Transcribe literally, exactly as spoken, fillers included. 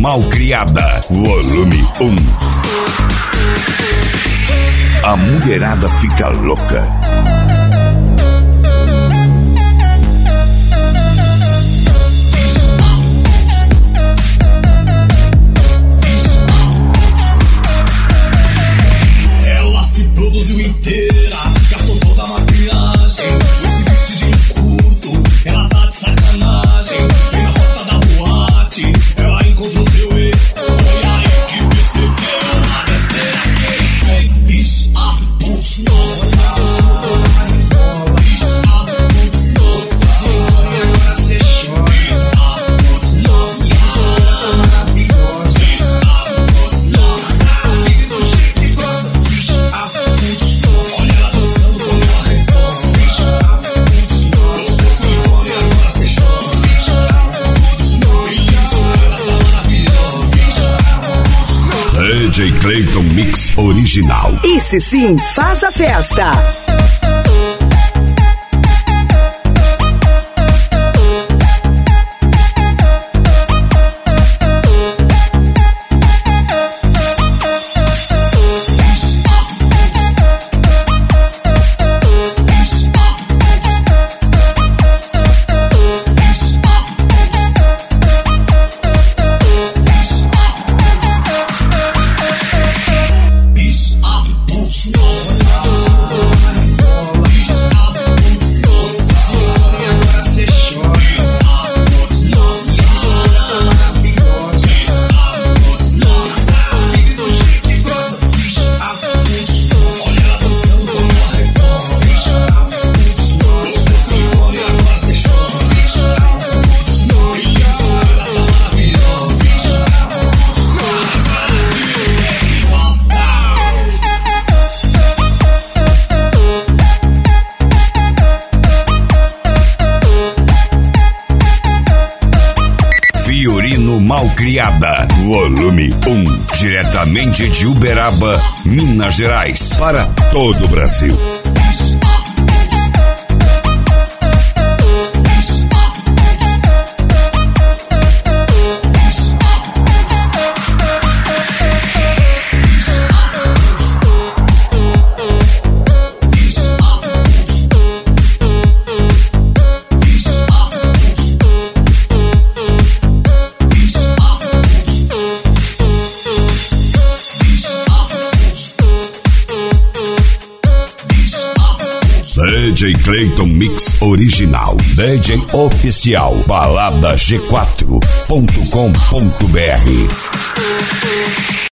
Malcriada, volume um. A mulherada fica louca. Ela se produziu inteira, gastou toda a maquiagem, esse vestidinho curto, ela tá de sacanagem. E na porta da boate, ela encontrou seu erro. Foi aí que percebeu a besteira que ele fez. Bicha, putz, nossa. Bicha, putz, nossa. E agora cê chora. Bicha, putz, nossa. Bicha, putz, nossa. Vive do jeito que gosta. Bicha, putz, nossa. Olha ela dançando com ela reforma. Bicha, putz, nossa. Você embora e agora cê chora. Bicha, putz, nossa. Isso, ela tá maravilhosa. Bicha, putz, nossa. D J Clayton Mix Original. Esse sim faz a festa. Fiorino Malcriada, volume um. Diretamente de Uberaba, Minas Gerais, para todo o Brasil. D J Clayton Mix Original, D J Oficial, balada g quatro ponto com ponto br.